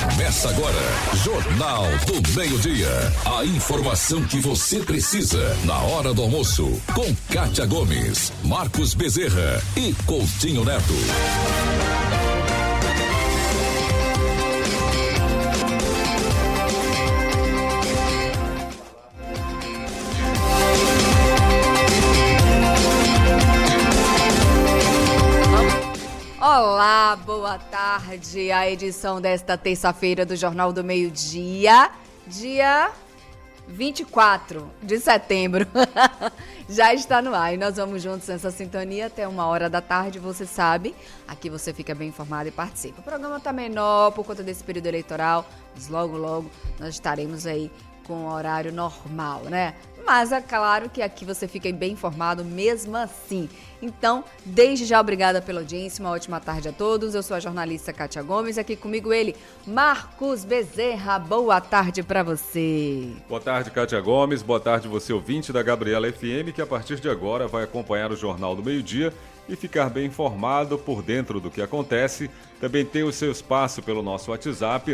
Começa agora, Jornal do Meio-Dia. A informação que você precisa na hora do almoço. Com Kátia Gomes, Marcos Bezerra e Coutinho Neto. Olá, boa tarde. A edição desta terça-feira do Jornal do Meio-Dia, dia 24 de setembro, já está no ar. E nós vamos juntos nessa sintonia até 1h da tarde, você sabe. Aqui você fica bem informado e participa. O programa está menor por conta desse período eleitoral, mas logo nós estaremos aí com o horário normal, né? Mas é claro que aqui você fica bem informado mesmo assim. Então, desde já, obrigada pela audiência, uma ótima tarde a todos. Eu sou a jornalista Kátia Gomes, aqui comigo ele, Marcos Bezerra. Boa tarde para você. Boa tarde, Kátia Gomes. Boa tarde, você ouvinte da Gabriela FM, que a partir de agora vai acompanhar o Jornal do Meio-Dia e ficar bem informado por dentro do que acontece. Também tem o seu espaço pelo nosso WhatsApp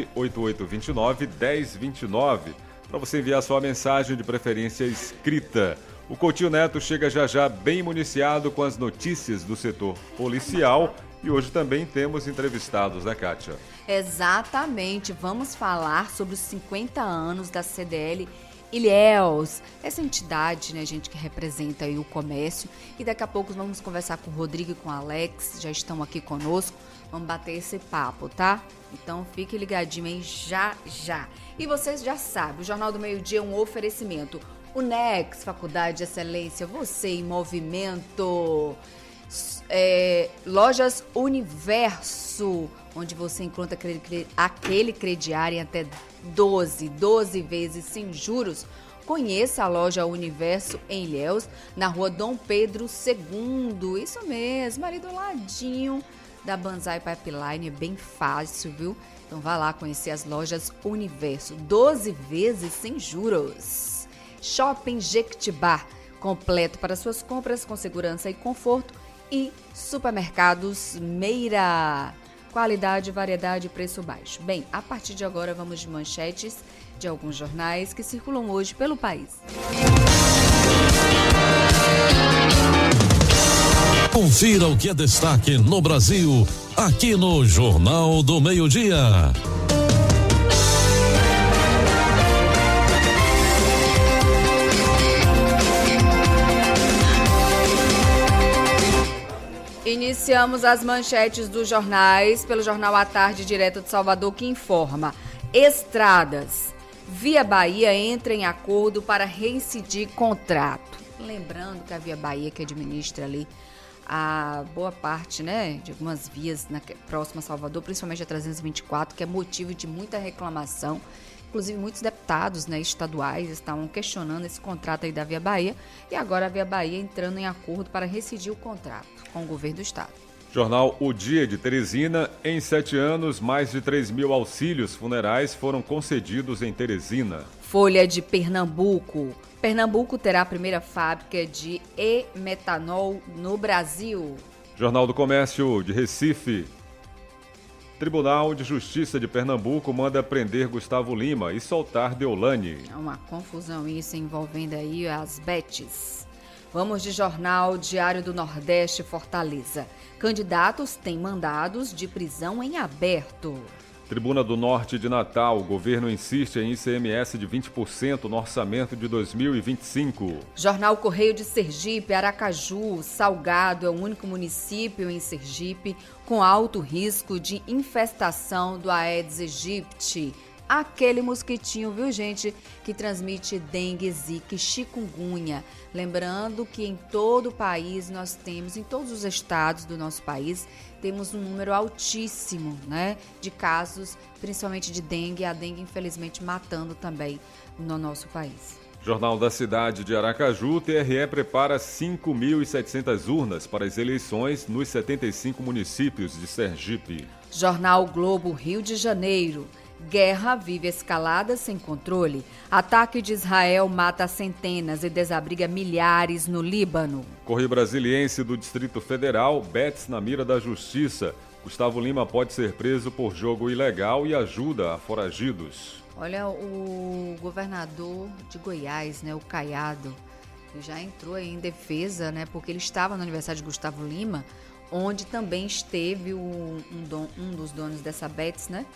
98829-1029 para você enviar sua mensagem de preferência escrita. O Coutinho Neto chega já bem municiado com as notícias do setor policial e hoje também temos entrevistados, né, Kátia? Exatamente, vamos falar sobre os 50 anos da CDL Ilhéus, essa entidade, né, gente, que representa aí o comércio. E daqui a pouco vamos conversar com o Rodrigo e com o Alex, já estão aqui conosco, vamos bater esse papo, tá? Então fique ligadinho aí já. E vocês já sabem, o Jornal do Meio-Dia é um oferecimento. UNEX, Faculdade de Excelência, você em movimento. Lojas Universo, onde você encontra aquele crediário em até 12 vezes sem juros. Conheça a loja Universo em Ilhéus, na rua Dom Pedro II. Isso mesmo, ali do ladinho da Banzai Pipeline, é bem fácil, viu? Então vá lá conhecer as lojas Universo, 12 vezes sem juros. Shopping Jequitibá, completo para suas compras com segurança e conforto. E supermercados Meira, qualidade, variedade e preço baixo. Bem, a partir de agora vamos de manchetes de alguns jornais que circulam hoje pelo país. Confira o que é destaque no Brasil, aqui no Jornal do Meio-Dia. Iniciamos as manchetes dos jornais pelo Jornal à Tarde, direto de Salvador, que informa: Estradas, Via Bahia entra em acordo para reincidir contrato. Lembrando que a Via Bahia, que administra ali a boa parte, né, de algumas vias próximas a Salvador, principalmente a 324, que é motivo de muita reclamação. Inclusive, muitos deputados, né, estaduais estavam questionando esse contrato aí da Via Bahia, e agora a Via Bahia entrando em acordo para rescindir o contrato com o governo do estado. Jornal O Dia de Teresina. Em 7 anos, mais de 3.000 auxílios funerais foram concedidos em Teresina. Folha de Pernambuco. Pernambuco terá a primeira fábrica de e-metanol no Brasil. Jornal do Comércio de Recife. Tribunal de Justiça de Pernambuco manda prender Gustavo Lima e soltar Deolane. É uma confusão isso envolvendo aí as betes. Vamos de Jornal Diário do Nordeste, Fortaleza. Candidatos têm mandados de prisão em aberto. Tribuna do Norte de Natal. O governo insiste em ICMS de 20% no orçamento de 2025. Jornal Correio de Sergipe, Aracaju. Salgado é o único município em Sergipe com alto risco de infestação do Aedes aegypti. Aquele mosquitinho, viu, gente, que transmite dengue, zika e chikungunya. Lembrando que em todo o país nós temos, em todos os estados do nosso país, temos um número altíssimo, né, de casos, principalmente de dengue, a dengue infelizmente matando também no nosso país. Jornal da Cidade de Aracaju. O TRE prepara 5.700 urnas para as eleições nos 75 municípios de Sergipe. Jornal Globo, Rio de Janeiro. Guerra vive escalada sem controle. Ataque de Israel mata centenas e desabriga milhares no Líbano. Correio Brasiliense do Distrito Federal. Betis na mira da Justiça. Gustavo Lima pode ser preso por jogo ilegal e ajuda a foragidos. Olha, o governador de Goiás, né, o Caiado, já entrou aí em defesa, né, porque ele estava no aniversário de Gustavo Lima, onde também esteve um dos donos dessa Betts, né,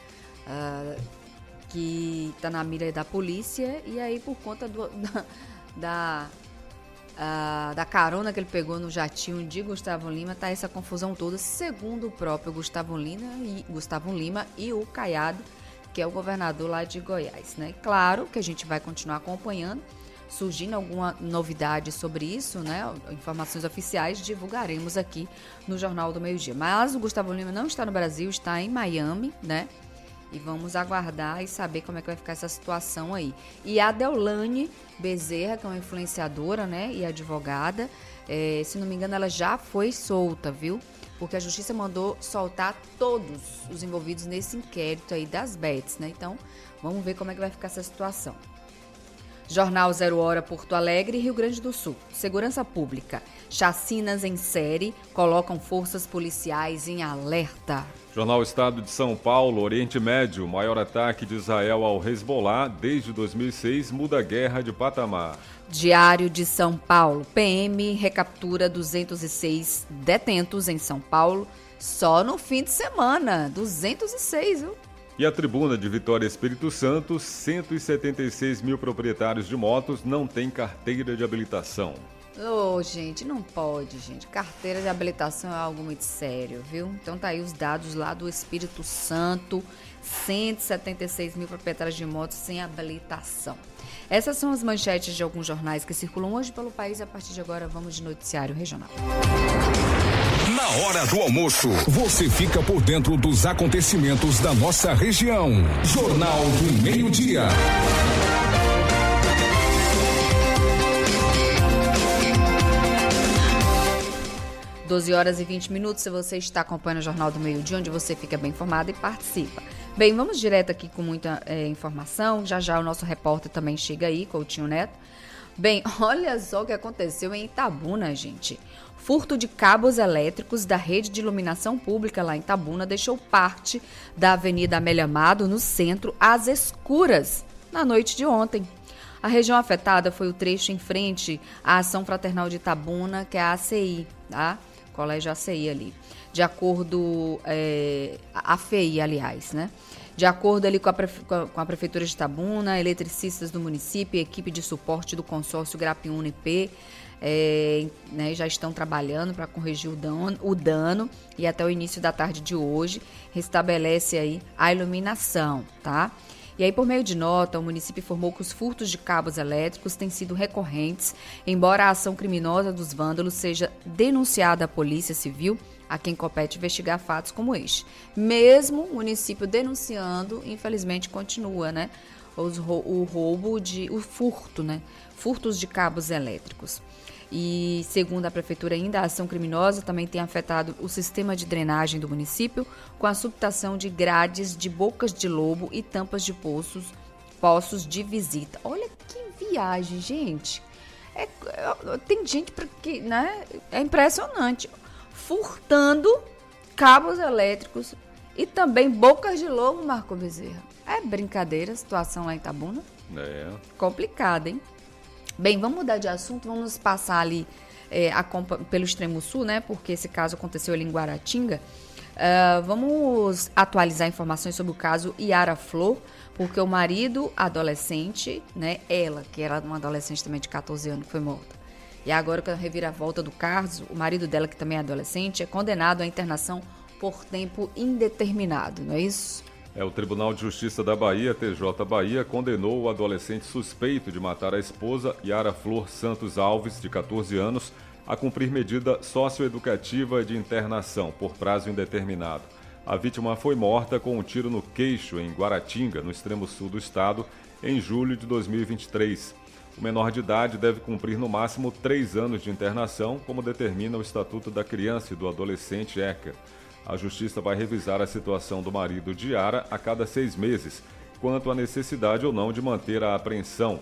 que está na mira da polícia, e aí por conta da carona que ele pegou no jatinho de Gustavo Lima, tá essa confusão toda, segundo o próprio Gustavo Lima e o Caiado, que é o governador lá de Goiás, né? Claro que a gente vai continuar acompanhando, surgindo alguma novidade sobre isso, né? Informações oficiais divulgaremos aqui no Jornal do Meio-Dia. Mas o Gustavo Lima não está no Brasil, está em Miami, né? E vamos aguardar e saber como é que vai ficar essa situação aí. E a Deolane Bezerra, que é uma influenciadora, né, e advogada, se não me engano, ela já foi solta, viu? Porque a justiça mandou soltar todos os envolvidos nesse inquérito aí das Betts, né? Então, vamos ver como é que vai ficar essa situação. Jornal 0 Hora, Porto Alegre, Rio Grande do Sul. Segurança Pública. Chacinas em série colocam forças policiais em alerta. Jornal Estado de São Paulo, Oriente Médio, maior ataque de Israel ao Hezbollah desde 2006 muda a guerra de patamar. Diário de São Paulo, PM recaptura 206 detentos em São Paulo só no fim de semana. 206, viu? E a Tribuna de Vitória Espírito Santo, 176 mil proprietários de motos não têm carteira de habilitação. Gente, não pode, gente. Carteira de habilitação é algo muito sério, viu? Então tá aí os dados lá do Espírito Santo, 176 mil proprietários de motos sem habilitação. Essas são as manchetes de alguns jornais que circulam hoje pelo país. A partir de agora, vamos de noticiário regional. Na hora do almoço, você fica por dentro dos acontecimentos da nossa região. Jornal do Meio-Dia. 12 horas e 20 minutos, se você está acompanhando o Jornal do Meio-Dia, onde você fica bem informado e participa. Bem, vamos direto aqui com muita informação. Já o nosso repórter também chega aí, Coutinho Neto. Bem, olha só o que aconteceu em Itabuna, gente. Furto de cabos elétricos da rede de iluminação pública lá em Itabuna deixou parte da Avenida Amélia Amado, no centro, às escuras, na noite de ontem. A região afetada foi o trecho em frente à Ação Fraternal de Itabuna, que é a ACI, tá? Colégio ACI ali. De acordo... a FEI, aliás, né? De acordo ali com a Prefeitura de Itabuna, eletricistas do município e equipe de suporte do consórcio Grapiúna IP né, já estão trabalhando para corrigir o dano e até o início da tarde de hoje restabelece aí a iluminação, tá? E aí, por meio de nota, o município informou que os furtos de cabos elétricos têm sido recorrentes, embora a ação criminosa dos vândalos seja denunciada à Polícia Civil, a quem compete investigar fatos como este. Mesmo o município denunciando, infelizmente continua, né? O furto, né? Furtos de cabos elétricos. E, segundo a Prefeitura ainda, a ação criminosa também tem afetado o sistema de drenagem do município, com a subtração de grades de bocas de lobo e tampas de poços de visita. Olha que viagem, gente. Tem gente que, né? É impressionante. Furtando cabos elétricos e também bocas de lobo, Marco Bezerra. É brincadeira a situação lá em Itabuna. Complicada, hein? Bem, vamos mudar de assunto, vamos passar ali pelo extremo sul, né? Porque esse caso aconteceu ali em Guaratinga. Vamos atualizar informações sobre o caso Yara Flor, porque o marido adolescente, né? Ela, que era uma adolescente também de 14 anos, que foi morta. E agora, com a reviravolta do caso, o marido dela, que também é adolescente, é condenado à internação por tempo indeterminado, não é isso? O Tribunal de Justiça da Bahia, TJ Bahia, condenou o adolescente suspeito de matar a esposa, Yara Flor Santos Alves, de 14 anos, a cumprir medida socioeducativa de internação por prazo indeterminado. A vítima foi morta com um tiro no queixo em Guaratinga, no extremo sul do estado, em julho de 2023. O menor de idade deve cumprir no máximo 3 anos de internação, como determina o Estatuto da Criança e do Adolescente, ECA. A Justiça vai revisar a situação do marido de Yara a cada 6 meses, quanto à necessidade ou não de manter a apreensão.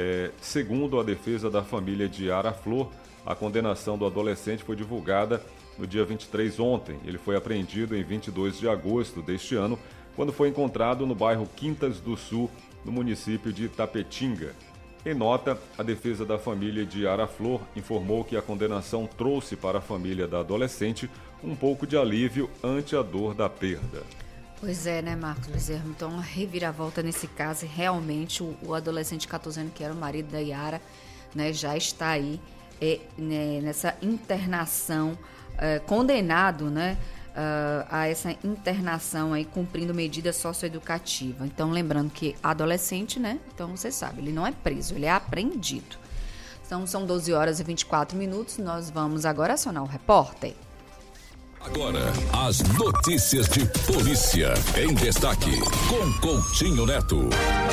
Segundo a defesa da família de Yara Flor, a condenação do adolescente foi divulgada no dia 23 ontem. Ele foi apreendido em 22 de agosto deste ano, quando foi encontrado no bairro Quintas do Sul, no município de Tapetinga. Em nota, a defesa da família de Araflor informou que a condenação trouxe para a família da adolescente um pouco de alívio ante a dor da perda. Pois é, né, Marcos Bezerra? Então, uma reviravolta nesse caso. E realmente, o adolescente de 14 anos, que era o marido da Yara, né, já está aí nessa internação, condenado, né, a essa internação aí, cumprindo medida socioeducativa. Então, lembrando que adolescente, né, então você sabe, ele não é preso, ele é apreendido. Então, são 12 horas e 24 minutos, nós vamos agora acionar o repórter. Agora, as notícias de polícia em destaque, com Coutinho Neto.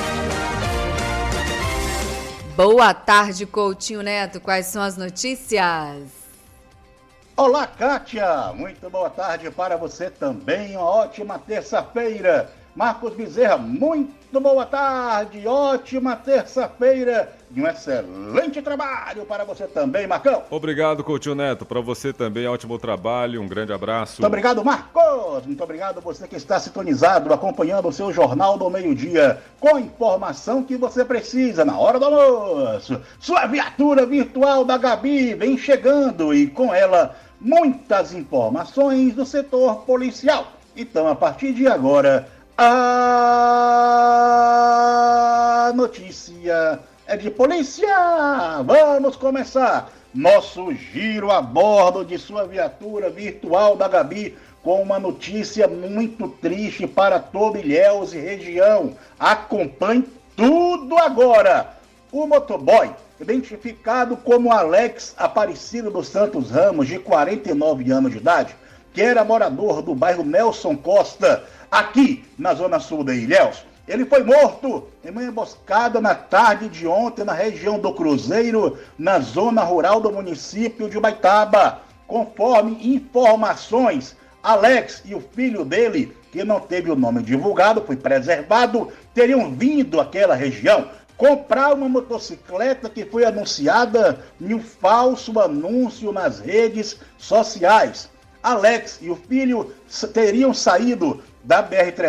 Boa tarde, Coutinho Neto, quais são as notícias? Olá, Kátia, muito boa tarde para você também, uma ótima terça-feira. Marcos Bezerra, muito boa tarde, ótima terça-feira e um excelente trabalho para você também, Marcão. Obrigado, Coutinho Neto, para você também, ótimo trabalho, um grande abraço. Muito obrigado, Marcos, muito obrigado você que está sintonizado, acompanhando o seu Jornal do Meio-Dia, com a informação que você precisa na hora do almoço. Sua viatura virtual da Gabi vem chegando e com ela muitas informações do setor policial. Então, a partir de agora, a notícia é de polícia. Vamos começar nosso giro a bordo de sua viatura virtual da Gabi com uma notícia muito triste para todo Ilhéus e região. Acompanhe tudo agora. O motoboy, identificado como Alex Aparecido dos Santos Ramos, de 49 anos de idade, que era morador do bairro Nelson Costa, aqui na zona sul de Ilhéus. Ele foi morto em uma emboscada na tarde de ontem na região do Cruzeiro, na zona rural do município de Baitaba. Conforme informações, Alex e o filho dele, que não teve o nome divulgado, foi preservado, teriam vindo àquela região comprar uma motocicleta que foi anunciada em um falso anúncio nas redes sociais. Alex e o filho teriam saído da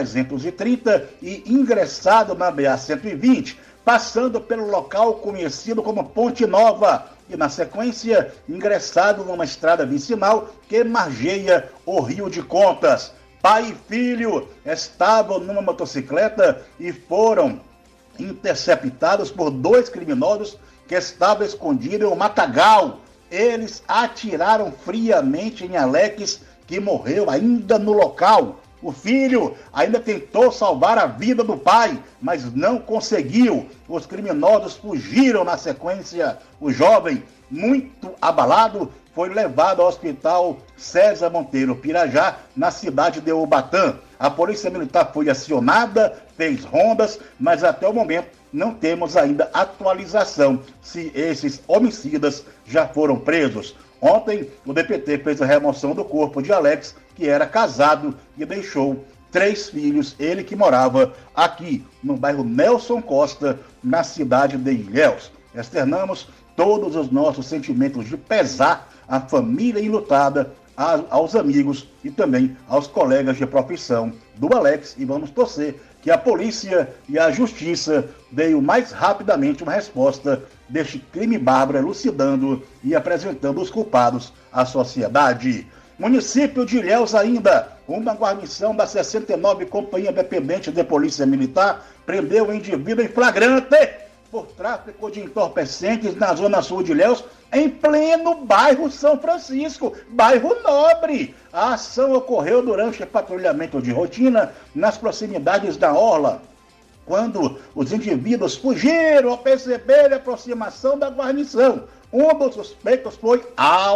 BR-330 e ingressado na BA-120, passando pelo local conhecido como Ponte Nova e, na sequência, ingressado numa estrada vicinal que margeia o Rio de Contas. Pai e filho estavam numa motocicleta e foram interceptados por dois criminosos que estavam escondidos em um matagal. Eles atiraram friamente em Alex, que morreu ainda no local. O filho ainda tentou salvar a vida do pai, mas não conseguiu. Os criminosos fugiram na sequência. O jovem, muito abalado, foi levado ao hospital César Monteiro Pirajá, na cidade de Ubatã. A polícia militar foi acionada, fez rondas, mas até o momento não temos ainda atualização se esses homicidas já foram presos. Ontem, o DPT fez a remoção do corpo de Alex, que era casado e deixou 3 filhos, ele que morava aqui no bairro Nelson Costa, na cidade de Ilhéus. Externamos todos os nossos sentimentos de pesar à família enlutada, aos amigos e também aos colegas de profissão do Alex, e vamos torcer que a polícia e a justiça deem mais rapidamente uma resposta deste crime bárbaro, elucidando e apresentando os culpados à sociedade. Município de Ilhéus ainda, uma guarnição da 69 Companhia Independente de Polícia Militar prendeu um indivíduo em flagrante por tráfico de entorpecentes na zona sul de Ilhéus, em pleno bairro São Francisco, bairro nobre. A ação ocorreu durante patrulhamento de rotina nas proximidades da orla, quando os indivíduos fugiram ao perceber a aproximação da guarnição. Um dos suspeitos foi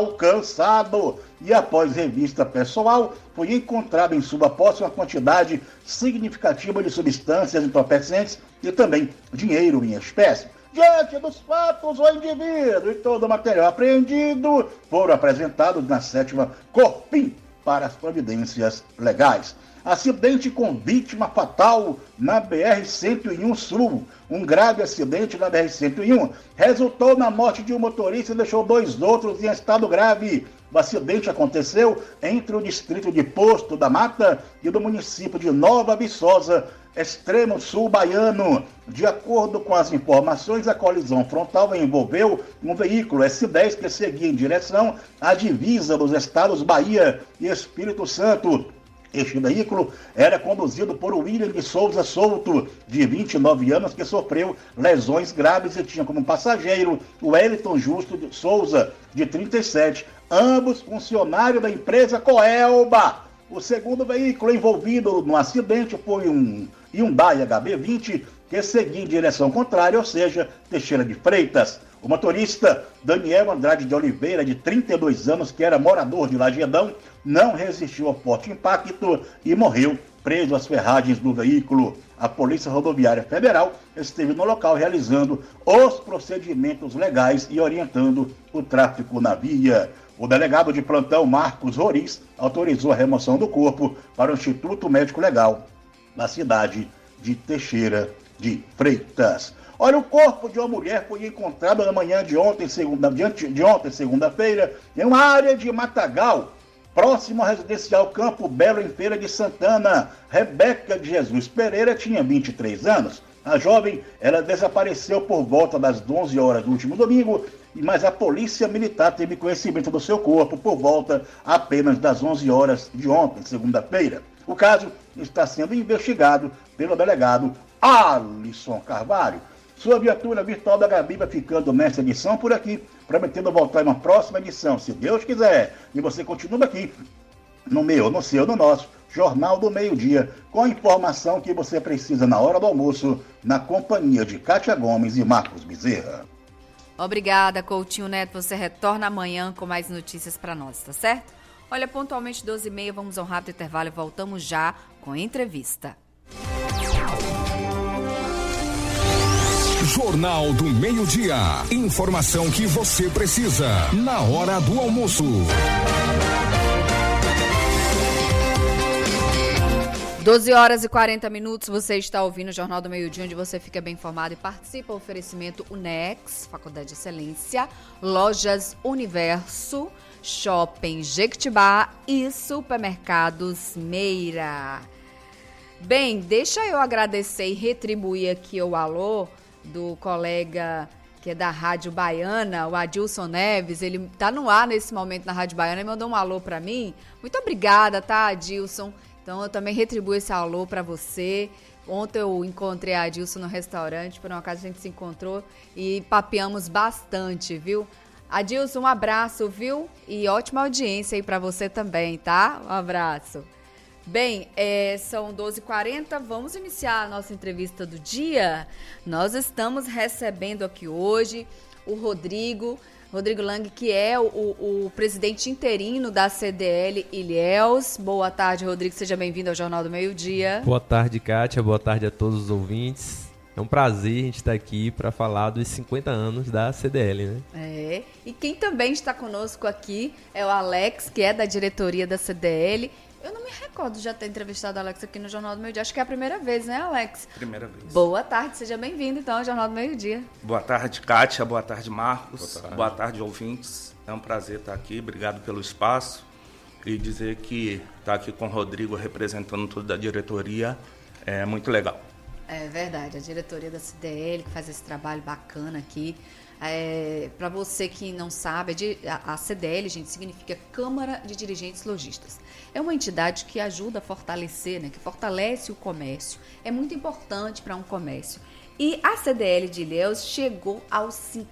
alcançado e, após revista pessoal, foi encontrado em sua posse uma quantidade significativa de substâncias entorpecentes e também dinheiro em espécie. Diante dos fatos, o indivíduo e todo o material apreendido foram apresentados na 7ª Corpim para as providências legais. Acidente com vítima fatal na BR-101 Sul. Um grave acidente na BR-101 resultou na morte de um motorista e deixou 2 outros em estado grave. O acidente aconteceu entre o distrito de Posto da Mata e do município de Nova Viçosa, extremo sul baiano. De acordo com as informações, a colisão frontal envolveu um veículo S10 que seguia em direção à divisa dos estados Bahia e Espírito Santo. Este veículo era conduzido por William de Souza Souto, de 29 anos, que sofreu lesões graves e tinha como passageiro o Wellington Justo de Souza, de 37, ambos funcionários da empresa Coelba. O segundo veículo envolvido no acidente foi um Hyundai HB20, que seguia em direção contrária, ou seja, Teixeira de Freitas. O motorista Daniel Andrade de Oliveira, de 32 anos, que era morador de Lageadão, não resistiu ao forte impacto e morreu preso às ferragens do veículo. A Polícia Rodoviária Federal esteve no local realizando os procedimentos legais e orientando o tráfego na via. O delegado de plantão Marcos Roriz autorizou a remoção do corpo para o Instituto Médico Legal na cidade de Teixeira de Freitas. Olha, o corpo de uma mulher foi encontrado na manhã de ontem, segunda-feira, em uma área de Matagal, próximo ao residencial Campo Belo, em Feira de Santana. Rebeca de Jesus Pereira tinha 23 anos. A jovem, ela desapareceu por volta das 11 horas do último domingo, mas a polícia militar teve conhecimento do seu corpo por volta apenas das 11 horas de ontem, segunda-feira. O caso está sendo investigado pelo delegado Alisson Carvalho. Sua viatura virtual da Gabi vai ficando nessa edição por aqui, prometendo voltar em uma próxima edição, se Deus quiser. E você continua aqui, no meu, no seu, no nosso Jornal do Meio-Dia, com a informação que você precisa na hora do almoço, na companhia de Kátia Gomes e Marcos Bezerra. Obrigada, Coutinho Neto. Você retorna amanhã com mais notícias para nós, tá certo? Olha, pontualmente 12h30, vamos a um rápido intervalo e voltamos já com a entrevista. Jornal do Meio-Dia. Informação que você precisa na hora do almoço. 12h40, você está ouvindo o Jornal do Meio-Dia, onde você fica bem informado e participa. Oferecimento UNEX, Faculdade de Excelência, Lojas Universo, Shopping Jequitibá e Supermercados Meira. Bem, deixa eu agradecer e retribuir aqui o alô do colega que é da Rádio Baiana, o Adilson Neves. Ele tá no ar nesse momento na Rádio Baiana e mandou um alô para mim. Muito obrigada, tá, Adilson? Então eu também retribuo esse alô para você. Ontem eu encontrei a Adilson no restaurante, por uma ocasião a gente se encontrou e papeamos bastante, viu? Adilson, um abraço, viu? E ótima audiência aí para você também, tá? Um abraço. Bem, são 12h40, vamos iniciar a nossa entrevista do dia. Nós estamos recebendo aqui hoje o Rodrigo Lang, que é o presidente interino da CDL Ilhéus. Boa tarde, Rodrigo, seja bem-vindo ao Jornal do Meio-Dia. Boa tarde, Kátia, boa tarde a todos os ouvintes. É um prazer a gente estar aqui para falar dos 50 anos da CDL, né? E quem também está conosco aqui é o Alex, que é da diretoria da CDL. Eu não me recordo de já ter entrevistado o Alex aqui no Jornal do Meio-Dia. Acho que é a primeira vez, né, Alex? Primeira vez. Boa tarde, seja bem-vindo, então, ao Jornal do Meio-Dia. Boa tarde, Kátia. Boa tarde, Marcos. Boa tarde, ouvintes. É um prazer estar aqui. Obrigado pelo espaço. E dizer que estar aqui com o Rodrigo, representando toda a diretoria, é muito legal. É verdade. A diretoria da CDL, que faz esse trabalho bacana aqui. Para você que não sabe, a CDL, gente, significa Câmara de Dirigentes Lojistas. É uma entidade que ajuda a fortalecer, né, que fortalece o comércio. É muito importante para um comércio. E a CDL de Ilhéus chegou aos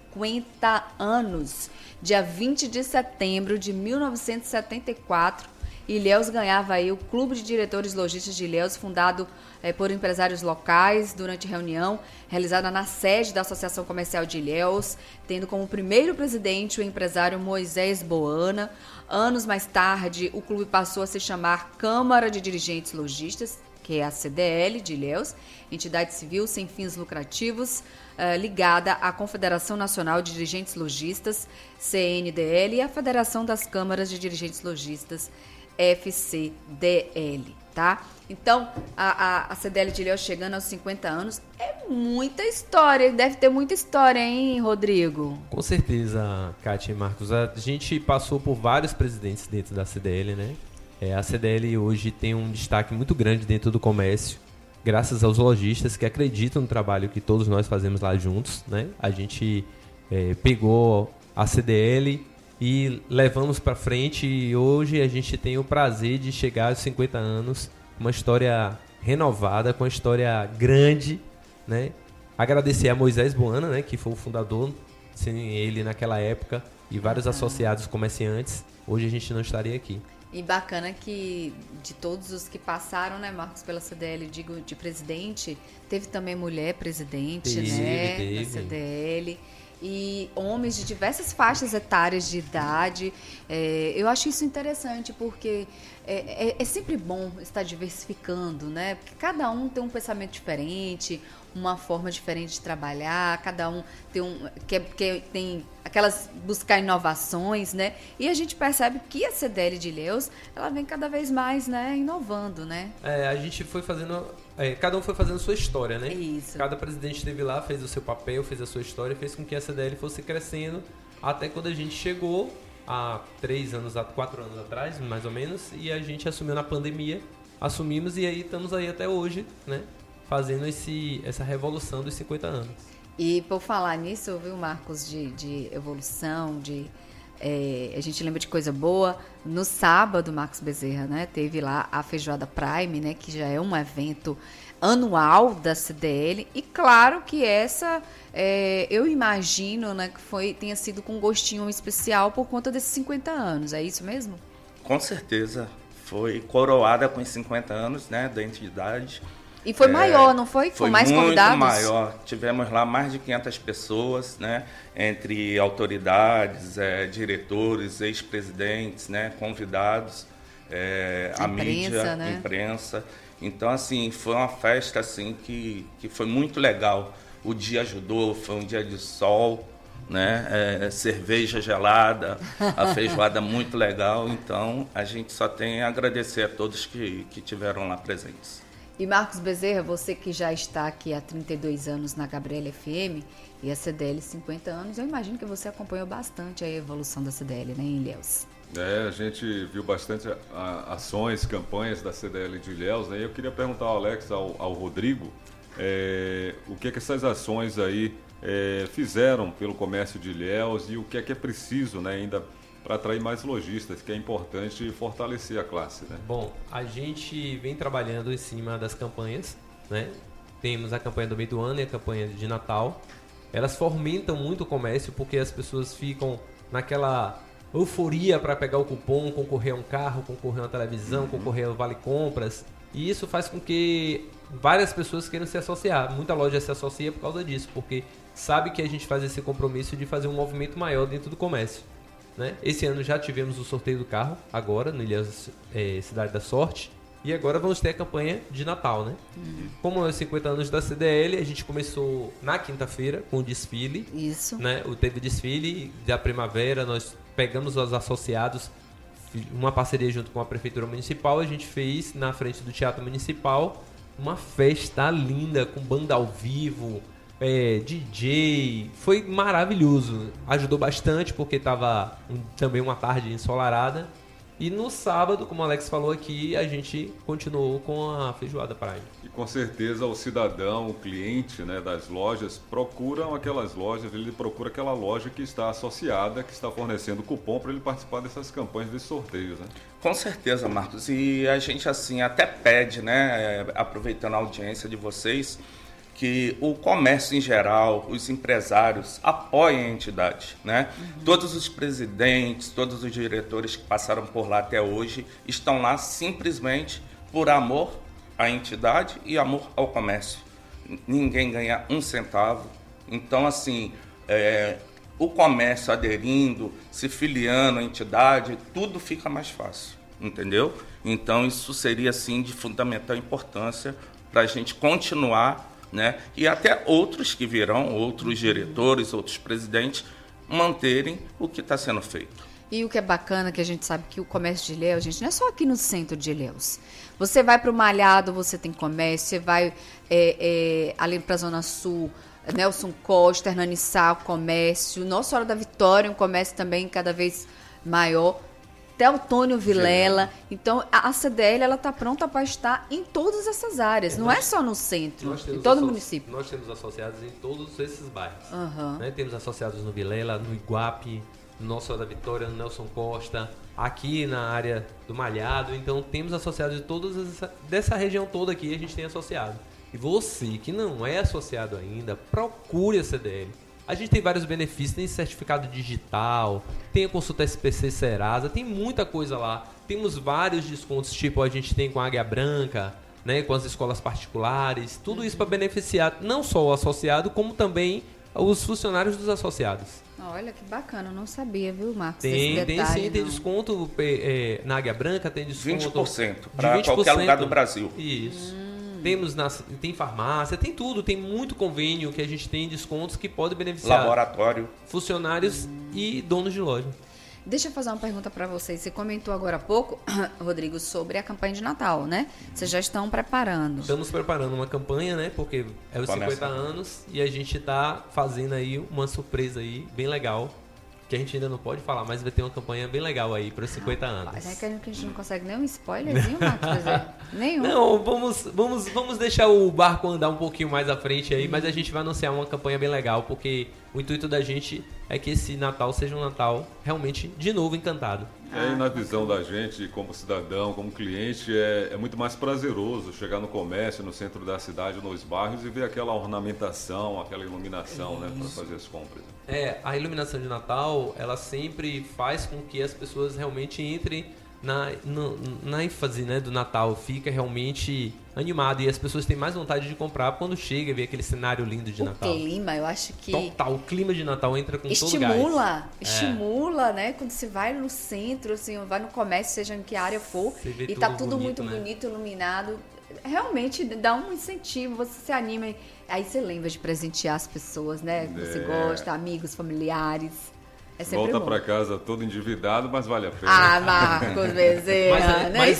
50 anos. Dia 20 de setembro de 1974, Ilhéus ganhava aí o Clube de Diretores Lojistas de Ilhéus, fundado por empresários locais, durante reunião realizada na sede da Associação Comercial de Ilhéus, tendo como primeiro presidente o empresário Moisés Boana. Anos mais tarde, o clube passou a se chamar Câmara de Dirigentes Lojistas, que é a CDL de Ilhéus, entidade civil sem fins lucrativos, ligada à Confederação Nacional de Dirigentes Lojistas, CNDL, e à Federação das Câmaras de Dirigentes Lojistas, FCDL, tá? Então, a CDL de Ilhéus chegando aos 50 anos, é muita história, deve ter muita história, hein, Rodrigo? Com certeza, Kátia e Marcos. A gente passou por vários presidentes dentro da CDL, né? A CDL hoje tem um destaque muito grande dentro do comércio, graças aos lojistas que acreditam no trabalho que todos nós fazemos lá juntos, né? A gente pegou a CDL e levamos para frente, e hoje a gente tem o prazer de chegar aos 50 anos, uma história renovada, com uma história grande, né? Agradecer a Moisés Boana, né, que foi o fundador, sem ele naquela época, e vários associados comerciantes, hoje a gente não estaria aqui. E bacana que de todos os que passaram, né, Marcos, pela CDL, digo, de presidente, teve também mulher presidente, né, na CDL, e homens de diversas faixas etárias de idade. Eu acho isso interessante, porque é sempre bom estar diversificando, né? Porque cada um tem um pensamento diferente, uma forma diferente de trabalhar, cada um tem aquelas buscar inovações, né? E a gente percebe que a CDL de Ilhéus, ela vem cada vez mais, né, inovando, né? A gente foi fazendo, cada um foi fazendo sua história, né? Isso. Cada presidente esteve lá, fez o seu papel, fez a sua história, fez com que a CDL fosse crescendo, até quando a gente chegou há 4 anos atrás, mais ou menos, e a gente assumiu na pandemia, assumimos, e aí estamos aí até hoje, né? Fazendo essa revolução dos 50 anos. E por falar nisso, viu, Marcos, de evolução, a gente lembra de coisa boa. No sábado, Marcos Bezerra, né, teve lá a Feijoada Prime, né, que já é um evento anual da CDL. E claro que essa, eu imagino, né, que tenha sido com um gostinho especial por conta desses 50 anos. É isso mesmo? Com certeza. Foi coroada com os 50 anos, né, da entidade. E foi maior, não foi? Com mais convidados? Foi muito maior. Tivemos lá mais de 500 pessoas, né? Entre autoridades, diretores, ex-presidentes, né? Convidados, a mídia, né? Imprensa. Então, assim, foi uma festa assim, que foi muito legal. O dia ajudou, foi um dia de sol, né? Cerveja gelada, a feijoada muito legal. Então, a gente só tem a agradecer a todos que tiveram lá presentes. E Marcos Bezerra, você que já está aqui há 32 anos na Gabriela FM e a CDL 50 anos, eu imagino que você acompanhou bastante a evolução da CDL, né, em Ilhéus? A gente viu bastante ações, campanhas da CDL de Ilhéus, né? E eu queria perguntar ao Alex, ao Rodrigo, o que essas ações aí fizeram pelo comércio de Ilhéus e o que é preciso, né, ainda para atrair mais lojistas, que é importante fortalecer a classe, né? Bom, a gente vem trabalhando em cima das campanhas, né? Temos a campanha do meio do ano e a campanha de Natal. Elas fomentam muito o comércio porque as pessoas ficam naquela euforia para pegar o cupom, concorrer a um carro, concorrer a uma televisão, concorrer ao Vale Compras. E isso faz com que várias pessoas queiram se associar. Muita loja se associa por causa disso, porque sabe que a gente faz esse compromisso de fazer um movimento maior dentro do comércio, né? Esse ano já tivemos o sorteio do carro, agora no Ilhéus Cidade da Sorte, e agora vamos ter a campanha de Natal, né? Como é os 50 anos da CDL, a gente começou na quinta-feira com o desfile. Isso. Né? Teve desfile da primavera, nós pegamos os associados, uma parceria junto com a Prefeitura Municipal, a gente fez na frente do Teatro Municipal uma festa linda, com banda ao vivo, DJ, foi maravilhoso, ajudou bastante porque estava também uma tarde ensolarada. E no sábado, como o Alex falou aqui, a gente continuou com a Feijoada Prime. E com certeza o cidadão, o cliente, né, das lojas, procuram aquelas lojas, ele procura aquela loja que está associada, que está fornecendo cupom para ele participar dessas campanhas, desses sorteios, né? Com certeza, Marcos. E a gente assim até pede, né, aproveitando a audiência de vocês, que o comércio em geral, os empresários apoiem a entidade, né? Todos os presidentes, todos os diretores que passaram por lá até hoje estão lá simplesmente por amor à entidade e amor ao comércio. Ninguém ganha um centavo. Então, assim, o comércio aderindo, se filiando à entidade, tudo fica mais fácil, entendeu? Então, isso seria, assim, de fundamental importância para a gente continuar, né? E até outros que virão, outros diretores, outros presidentes, manterem o que está sendo feito. E o que é bacana, que a gente sabe que o comércio de Ilhéus, gente, não é só aqui no centro de Ilhéus. Você vai para o Malhado, você tem comércio, você vai ali para a Zona Sul, Nelson Costa, Hernanissá, comércio, Nossa Senhora da Vitória, um comércio também cada vez maior, Teotônio Vilela. Então, a CDL está pronta para estar em todas essas áreas, não é só no centro, em todo o município. Nós temos associados em todos esses bairros. Uhum. Né? Temos associados no Vilela, no Iguape, no Nossa Senhora da Vitória, no Nelson Costa, aqui na área do Malhado. Então, temos associados de dessa região toda aqui, a gente tem associado. E você que não é associado ainda, procure a CDL. A gente tem vários benefícios, tem certificado digital, tem a consulta SPC Serasa, tem muita coisa lá. Temos vários descontos, tipo a gente tem com a Águia Branca, né, com as escolas particulares, tudo isso para beneficiar não só o associado, como também os funcionários dos associados. Olha que bacana, eu não sabia, viu, Marcos? Tem sim, tem desconto na Águia Branca, tem desconto 20% para qualquer lugar do Brasil. Isso. Tem farmácia, tem tudo, tem muito convênio que a gente tem descontos que pode beneficiar laboratório, funcionários e donos de loja. Deixa eu fazer uma pergunta para vocês. Você comentou agora há pouco, Rodrigo, sobre a campanha de Natal, né? Vocês já estão preparando. Estamos preparando uma campanha, né? Porque é os 50 anos e a gente está fazendo aí uma surpresa aí bem legal. Que a gente ainda não pode falar, mas vai ter uma campanha bem legal aí para os 50 anos. Mas é que a gente não consegue nem um spoilerzinho, Marcos? Nenhum. Não, vamos deixar o barco andar um pouquinho mais à frente aí, mas a gente vai anunciar uma campanha bem legal, porque o intuito da gente é que esse Natal seja um Natal realmente, de novo, encantado. E na visão da gente, como cidadão, como cliente, é muito mais prazeroso chegar no comércio, no centro da cidade, nos bairros e ver aquela ornamentação, aquela iluminação, né, para fazer as compras. A iluminação de Natal, ela sempre faz com que as pessoas realmente entrem na ênfase, né, do Natal, fica realmente animado e as pessoas têm mais vontade de comprar quando chega e vê aquele cenário lindo de Natal. O clima, eu acho que... Total, o clima de Natal entra com todo gás. Estimula, né? Quando você vai no centro, assim, vai no comércio, seja em que área for, e tá tudo muito bonito, iluminado, realmente dá um incentivo, você se anima, aí você lembra de presentear as pessoas, né? Que você gosta, amigos, familiares. É sempre volta bom. Para casa todo endividado, mas vale a pena. Ah, Marcos Bezerra, nem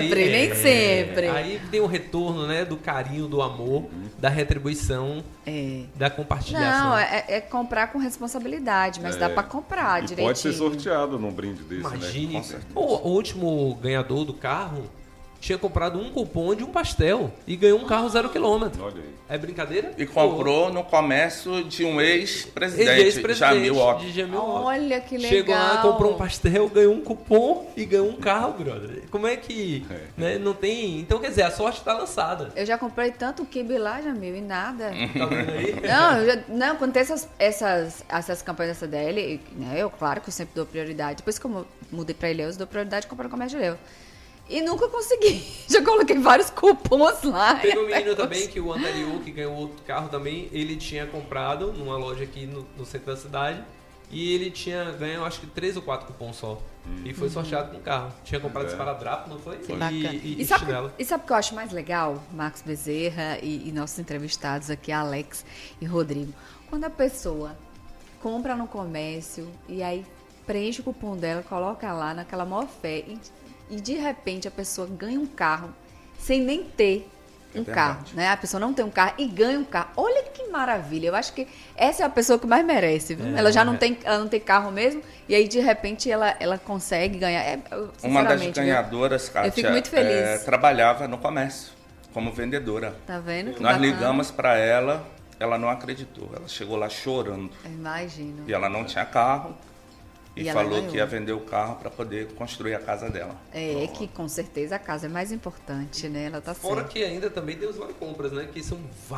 sempre. Aí tem o retorno, né, do carinho, do amor, da retribuição, da compartilhação. Não, é comprar com responsabilidade, mas dá para comprar direitinho. Pode ser sorteado num brinde desse, imagine, né? O último ganhador do carro tinha comprado um cupom de um pastel e ganhou um carro 0 km. Olha aí. É brincadeira? E comprou no comércio de um ex-presidente, Jamil Ock. Olha que legal. Chegou lá, comprou um pastel, ganhou um cupom e ganhou um carro, brother. Como é que né, não tem... Então, quer dizer, a sorte está lançada. Eu já comprei tanto quibe lá, Jamil, e nada. Tá vendo aí? Não, quando tem essas campanhas da CDL, né, eu, claro que eu sempre dou prioridade. Depois que eu mudei para Ilhéus, eu dou prioridade de comprar no comércio de Ilhéus. E nunca consegui. Já coloquei vários cupons lá. Teve um menino também que o anterior, que ganhou outro carro também, ele tinha comprado numa loja aqui no centro da cidade e ele tinha ganho, acho que 3 ou 4 cupons só. E foi sorteado com o carro. Tinha comprado esparadrapo, não foi? Que bacana. E sabe o que eu acho mais legal, Marcos Bezerra e nossos entrevistados aqui, Alex e Rodrigo? Quando a pessoa compra no comércio e aí preenche o cupom dela, coloca lá naquela maior fé e de repente a pessoa ganha um carro sem nem ter um carro, né? A pessoa não tem um carro e ganha um carro. Olha que maravilha. Eu acho que essa é a pessoa que mais merece, viu? Ela já não tem carro mesmo e aí de repente ela consegue ganhar. Uma das ganhadoras, Kátia, eu fico muito feliz. Trabalhava no comércio como vendedora. Tá vendo? Que Nós bacana. ligamos para ela, ela não acreditou. Ela chegou lá chorando. Eu imagino. E ela não tinha carro. E falou ganhou. que ia vender o carro para poder construir a casa dela. Que com certeza a casa é mais importante, né? Ela tá Fora certa. que ainda também tem os vale compras, né? Que são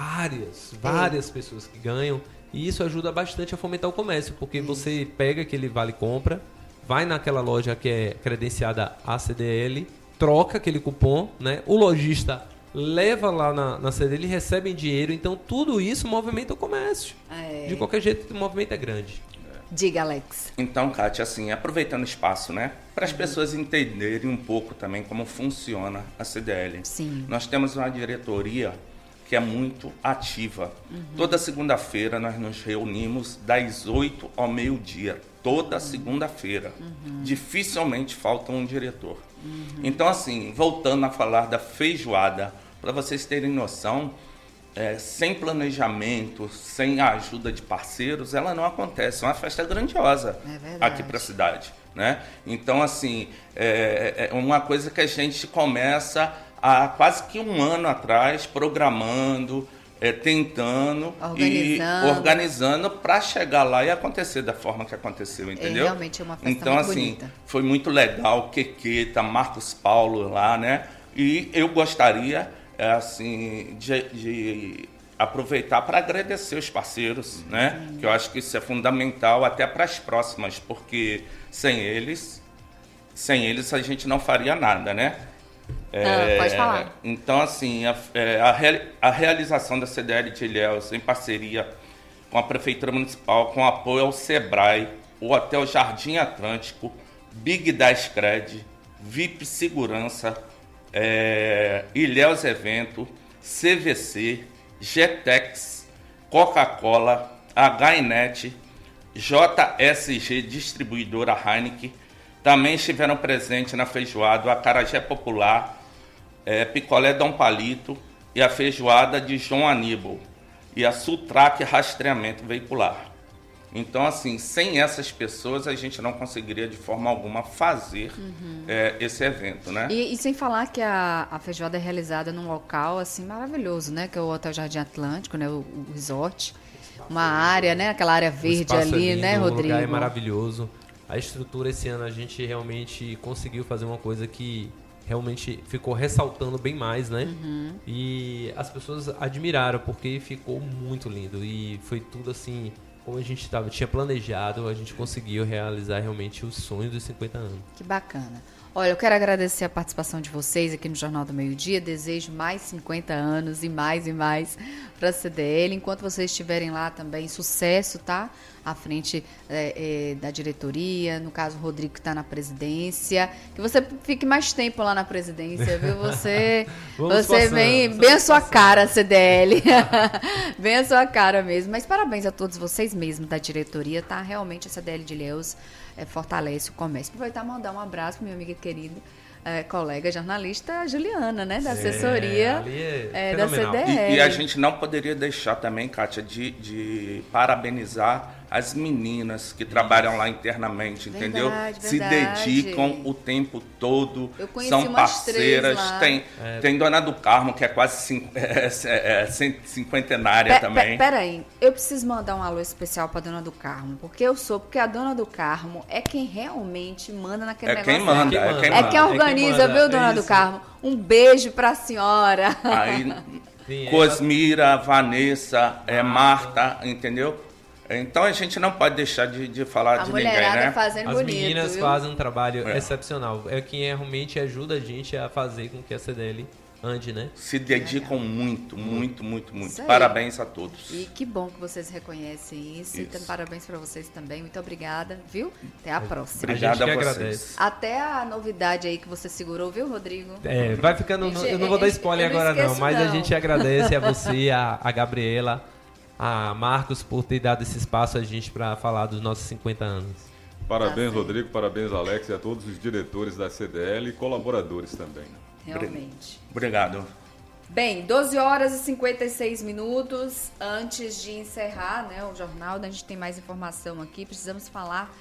várias pessoas que ganham. E isso ajuda bastante a fomentar o comércio, porque você pega aquele vale compra, vai naquela loja que é credenciada ACDL, troca aquele cupom, né? O lojista leva lá na CDL e recebe dinheiro. Então tudo isso movimenta o comércio. De qualquer jeito o movimento é grande. Diga, Alex. Então, Kátia, assim, aproveitando o espaço, né? Para as pessoas entenderem um pouco também como funciona a CDL. Sim. Nós temos uma diretoria que é muito ativa. Toda segunda-feira nós nos reunimos das 8 ao meio-dia. Toda segunda-feira. Dificilmente falta um diretor. Então, assim, voltando a falar da feijoada, para vocês terem noção, sem planejamento, sem a ajuda de parceiros, ela não acontece. É uma festa grandiosa aqui para a cidade, né? Então, assim, é uma coisa que a gente começa há quase que um ano atrás, programando, tentando e organizando para chegar lá e acontecer da forma que aconteceu, entendeu? Realmente é uma festa então, muito assim, bonita. foi muito legal, Quequeta, Marcos Paulo lá, né? E eu gostaria, assim, de aproveitar para agradecer os parceiros, né? Que eu acho que isso é fundamental até para as próximas, porque sem eles a gente não faria nada, né? Pode falar. Então, assim, a realização da CDL de Ilhéus, em parceria com a Prefeitura Municipal, com apoio ao SEBRAE, o Hotel Jardim Atlântico, Big 10 Cred, VIP Segurança, Ilhéus Evento, CVC, Getex, Coca-Cola, HNet, JSG Distribuidora Heineken, também estiveram presentes na feijoada o acarajé popular, picolé Dom Palito e a feijoada de João Aníbal e a Sultrac Rastreamento Veicular. Então, assim, sem essas pessoas a gente não conseguiria de forma alguma fazer esse evento, né? E sem falar que a feijoada é realizada num local assim maravilhoso, né? Que é o Hotel Jardim Atlântico, né? O resort. Uma área, né? Aquela área verde ali, né, Rodrigo? O lugar é maravilhoso. A estrutura esse ano a gente realmente conseguiu fazer uma coisa que realmente ficou ressaltando bem mais, né? E as pessoas admiraram porque ficou muito lindo e foi tudo assim, como a gente tinha planejado, a gente conseguiu realizar realmente os sonhos dos 50 anos. Que bacana. Olha, eu quero agradecer a participação de vocês aqui no Jornal do Meio-Dia. Desejo mais 50 anos e mais para a CDL. Enquanto vocês estiverem lá também, sucesso, tá? À frente da diretoria, no caso o Rodrigo que está na presidência. Que você fique mais tempo lá na presidência, viu? Você vem bem a sua cara, CDL. Bem a sua cara mesmo. Mas parabéns a todos vocês mesmo da diretoria, tá? Realmente a CDL de Ilhéus fortalece o comércio. Aproveitar e mandar um abraço para minha amiga querida, colega jornalista Juliana, né? Da assessoria da CDL. E a gente não poderia deixar também, Kátia, de parabenizar as meninas que trabalham lá internamente, entendeu? Se dedicam o tempo todo, são parceiras. Tem Dona do Carmo, que é quase cinquentenária também. Peraí, eu preciso mandar um alô especial pra Dona do Carmo, porque a Dona do Carmo é quem realmente manda naquele negócio. É quem organiza, viu, Dona do Carmo? Um beijo pra senhora. Aí, Cosmira, Vanessa, Marta, entendeu? Então a gente não pode deixar de falar de ninguém, né? Fazendo As bonito, meninas viu? fazem um trabalho excepcional. É quem realmente ajuda a gente a fazer com que a CDL ande, né? Se dedicam muito. Parabéns a todos. E que bom que vocês reconhecem isso. Então, parabéns para vocês também. Muito obrigada, viu? Até a próxima. Obrigado a vocês. Agradece. Até a novidade aí que você segurou, viu, Rodrigo? Vai ficando... eu não vou dar spoiler agora não, mas a gente agradece a você, a Gabriela, a Marcos por ter dado esse espaço a gente para falar dos nossos 50 anos. Parabéns, Rodrigo, parabéns, Alex, e a todos os diretores da CDL e colaboradores também. Realmente. Obrigado. Bem, 12 horas e 56 minutos. Antes de encerrar, né, o jornal, a gente tem mais informação aqui. Precisamos falar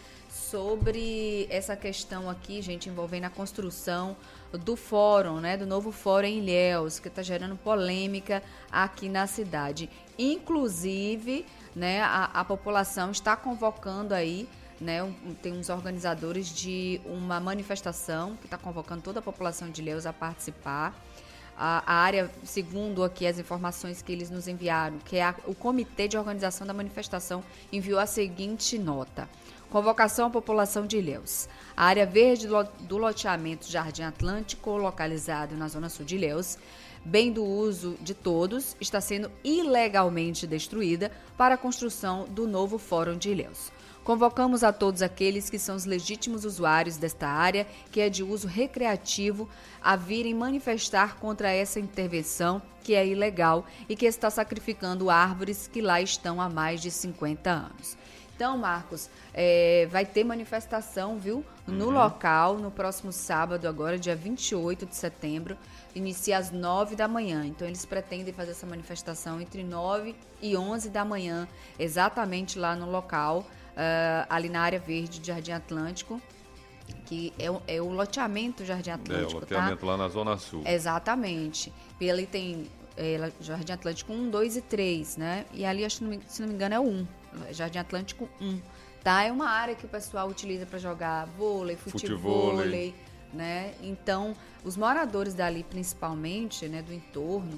sobre essa questão aqui, gente, envolvendo a construção do fórum, né, do novo fórum em Ilhéus, que está gerando polêmica aqui na cidade. Inclusive, né, a população está convocando aí, né, tem uns organizadores de uma manifestação que está convocando toda a população de Ilhéus a participar. A área, segundo aqui as informações que eles nos enviaram, que é o Comitê de Organização da Manifestação, enviou a seguinte nota. Convocação à população de Ilhéus. A área verde do loteamento Jardim Atlântico, localizado na zona sul de Ilhéus, bem do uso de todos, está sendo ilegalmente destruída para a construção do novo Fórum de Ilhéus. Convocamos a todos aqueles que são os legítimos usuários desta área, que é de uso recreativo, a virem manifestar contra essa intervenção, que é ilegal e que está sacrificando árvores que lá estão há mais de 50 anos. Então, Marcos, vai ter manifestação, viu? No local, no próximo sábado, agora, dia 28 de setembro, inicia às 9 da manhã. Então, eles pretendem fazer essa manifestação entre 9 e 11 da manhã, exatamente lá no local, ali na área verde de Jardim Atlântico, que é o loteamento Jardim Atlântico, o loteamento, tá? Lá na Zona Sul. Exatamente. E ali tem Jardim Atlântico 1, 2 e 3, né? E ali, acho que, se não me engano, é 1. Jardim Atlântico 1. Tá? É uma área que o pessoal utiliza para jogar vôlei, futevôlei, né? Então, os moradores dali, principalmente, né, do entorno,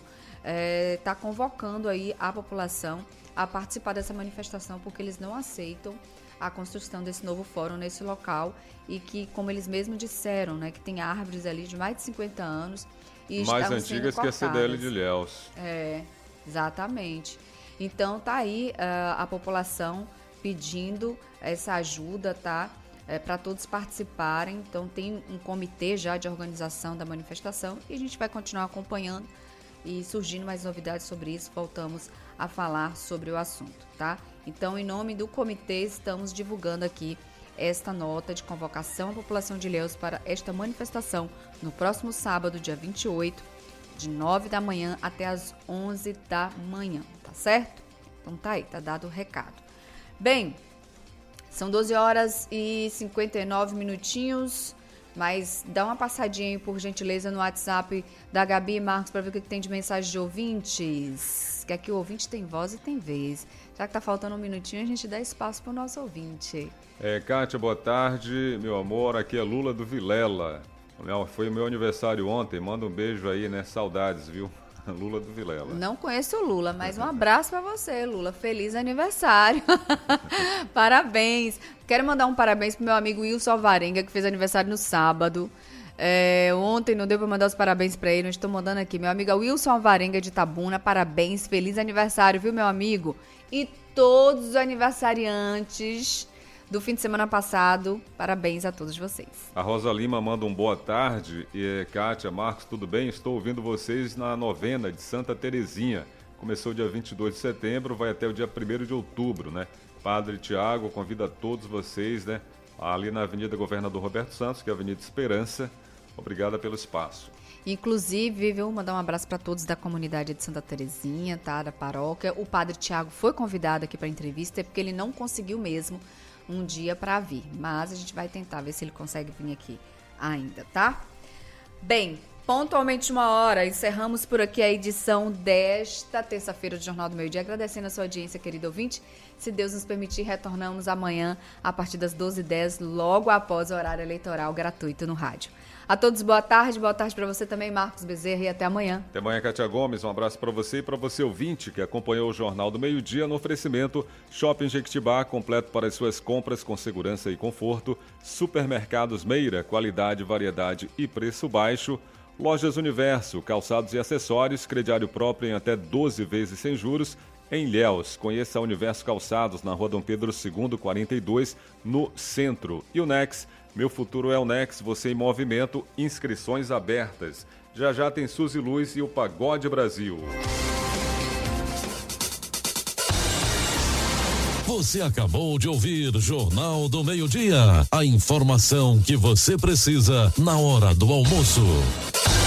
tá convocando aí a população a participar dessa manifestação, porque eles não aceitam a construção desse novo fórum nesse local e que, como eles mesmos disseram, né, que tem árvores ali de mais de 50 anos e mais antigas que a CDL de Ilhéus. Exatamente. Então tá aí a população pedindo essa ajuda, tá? Para todos participarem. Então tem um comitê já de organização da manifestação e a gente vai continuar acompanhando e surgindo mais novidades sobre isso, voltamos a falar sobre o assunto, tá? Então, em nome do comitê, estamos divulgando aqui esta nota de convocação à população de Ilhéus para esta manifestação no próximo sábado, dia 28, de 9 da manhã até as 11 da manhã, tá certo? Então tá aí, tá dado o recado. Bem, são 12 horas e 59 minutinhos, mas dá uma passadinha aí, por gentileza, no WhatsApp da Gabi e Marcos para ver o que tem de mensagem de ouvintes. Que aqui o ouvinte tem voz e tem vez. Já que tá faltando um minutinho, a gente dá espaço pro nosso ouvinte. Kátia, boa tarde, meu amor. Aqui é Lula do Vilela. Foi o meu aniversário ontem. Manda um beijo aí, né? Saudades, viu? Lula do Vilela. Não conheço o Lula, mas um abraço para você, Lula. Feliz aniversário. Parabéns. Quero mandar um parabéns pro meu amigo Wilson Alvarenga, que fez aniversário no sábado. Ontem não deu para mandar os parabéns para ele, mas estou mandando aqui. Meu amigo Wilson Alvarenga de Itabuna, parabéns. Feliz aniversário, viu, meu amigo? E todos os aniversariantes do fim de semana passado, parabéns a todos vocês. A Rosa Lima manda um boa tarde. Kátia, Marcos, tudo bem? Estou ouvindo vocês na novena de Santa Terezinha. Começou dia 22 de setembro, vai até o dia 1º de outubro, né? Padre Tiago convida todos vocês, né? Ali na Avenida Governador Roberto Santos, que é a Avenida Esperança. Obrigada pelo espaço. Inclusive, viu, mandar um abraço para todos da comunidade de Santa Terezinha, tá? Da paróquia. O Padre Tiago foi convidado aqui para entrevista, porque ele não conseguiu mesmo um dia para vir, mas a gente vai tentar ver se ele consegue vir aqui ainda, tá? Bem, pontualmente 1h, encerramos por aqui a edição desta terça-feira do Jornal do Meio Dia, agradecendo a sua audiência, querido ouvinte. Se Deus nos permitir, retornamos amanhã a partir das 12h10, logo após o horário eleitoral gratuito no rádio. A todos, boa tarde para você também, Marcos Bezerra, e até amanhã. Até amanhã, Kátia Gomes, um abraço para você e para você ouvinte que acompanhou o Jornal do Meio Dia no oferecimento Shopping Jequitibá, completo para as suas compras com segurança e conforto, Supermercados Meira, qualidade, variedade e preço baixo, Lojas Universo, calçados e acessórios, crediário próprio em até 12 vezes sem juros, em Ilhéus. Conheça a Universo Calçados na Rua Dom Pedro II, 42, no centro. E o Nex, meu futuro é o Nex, você em movimento, inscrições abertas. Já tem Suzy Luz e o Pagode Brasil. Você acabou de ouvir Jornal do Meio Dia. A informação que você precisa na hora do almoço.